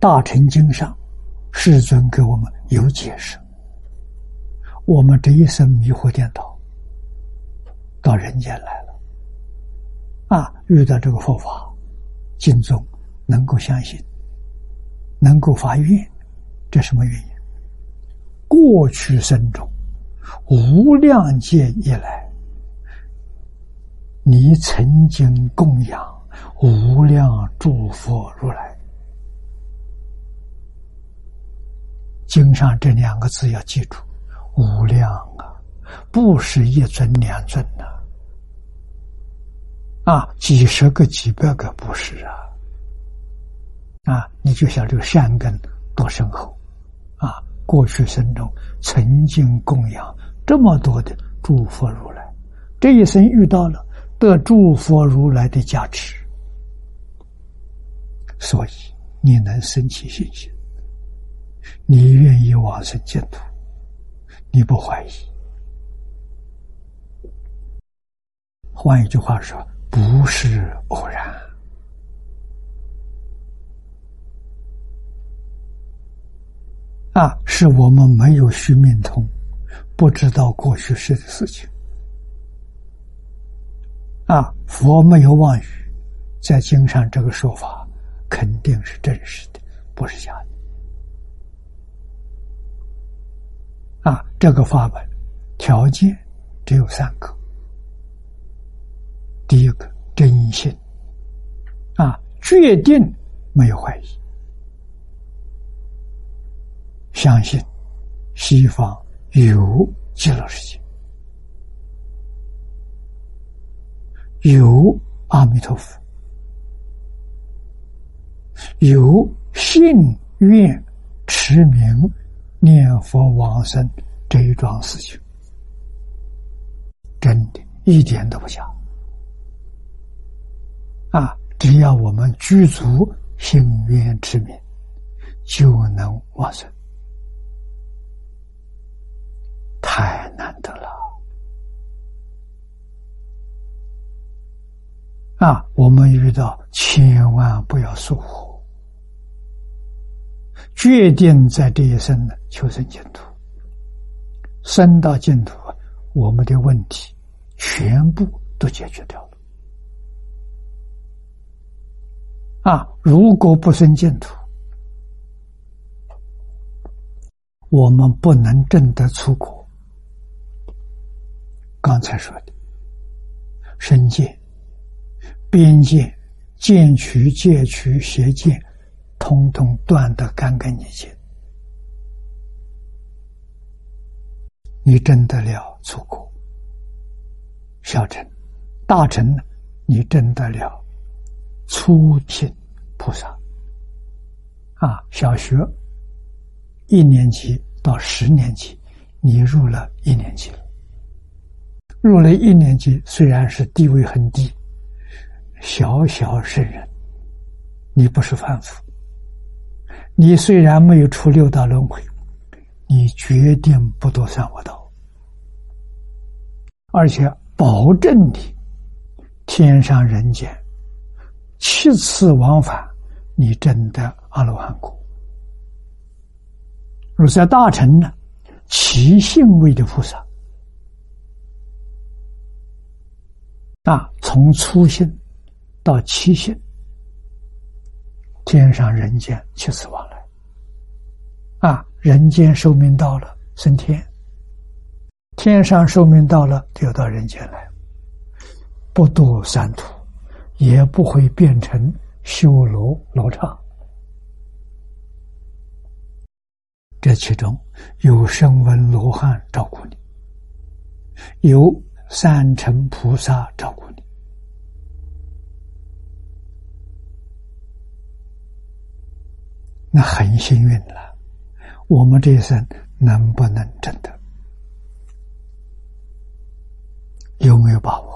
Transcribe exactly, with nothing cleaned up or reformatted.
大乘经上，世尊给我们有解释。我们这一生迷惑颠倒，到人间来了，啊，遇到这个佛法，经宗能够相信，能够发愿，这什么原因？过去生中，无量劫以来，你曾经供养无量诸佛如来。经上这两个字要记住，无量啊，不是一尊两尊呐、啊，啊，几十个几百个不是啊，啊，你就想这个善根多深厚啊！过去生中曾经供养这么多的诸佛如来，这一生遇到了得诸佛如来的加持，所以你能生起信心，你愿意往生净土，你不怀疑。换一句话说，不是偶然。啊，是我们没有须命通，不知道过去世的事情。啊，佛没有妄语，在经上这个说法肯定是真实的，不是假的。啊，这个法门条件只有三个。第一个，真心，啊，决定没有怀疑，相信西方有极乐世界，有阿弥陀佛，有信愿持名念佛往生这一桩事情，真的一点都不假。啊，只要我们具足信愿持名，就能往生，太难得了。啊，我们遇到千万不要疏忽，决定在这一生呢求生净土。生到净土，我们的问题全部都解决掉了。啊，如果不生净土，我们不能证得出果。刚才说的身见、边见、见取、戒取、邪见，通通断得干干净净，你证得了出果。小乘、大乘呢，你证得了初听菩萨。啊，小学一年级到十年级，你入了一年级了。入了一年级，虽然是地位很低，小小圣人，你不是凡夫。你虽然没有出六道轮回，你决定不堕三恶道，而且保证你天上人间七次往返，你证得阿罗汉果。如在大乘呢，其性位的菩萨啊，从初性到七性，天上人间七次往来。啊，人间寿命到了升天，天上寿命到了就到人间来，不堕三途，也不会变成修罗罗刹。这其中有声闻罗汉照顾你，有三乘菩萨照顾你，那很幸运了。我们这一生能不能证得？有没有把握？